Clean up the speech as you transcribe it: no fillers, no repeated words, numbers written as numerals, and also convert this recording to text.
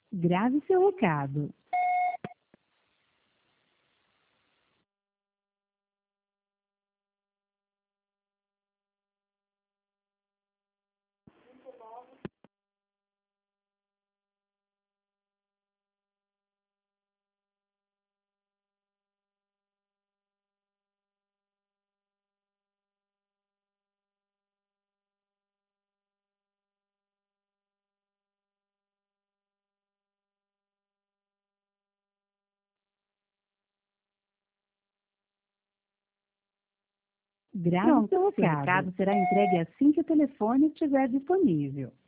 Grave seu recado. Grave seu recado será entregue assim que o telefone estiver disponível.